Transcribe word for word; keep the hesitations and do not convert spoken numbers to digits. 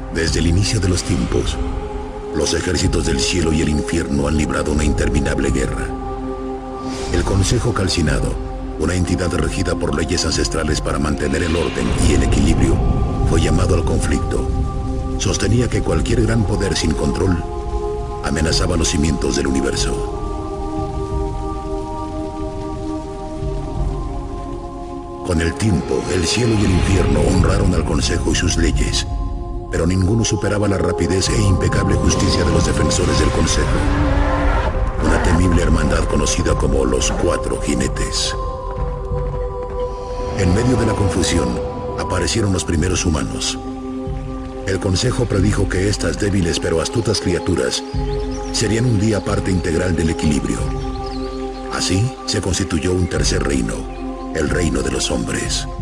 Desde el inicio de los tiempos, los ejércitos del cielo y el infierno han librado una interminable guerra. El Consejo Calcinado, una entidad regida por leyes ancestrales para mantener el orden y el equilibrio, fue llamado al conflicto. Sostenía que cualquier gran poder sin control amenazaba los cimientos del universo. Con el tiempo, el cielo y el infierno honraron al Consejo y sus leyes, pero ninguno superaba la rapidez e impecable justicia de los defensores del Consejo. Una temible hermandad conocida como los Cuatro Jinetes. En medio de la confusión, aparecieron los primeros humanos. El Consejo predijo que estas débiles pero astutas criaturas serían un día parte integral del equilibrio. Así se constituyó un tercer reino, el reino de los hombres.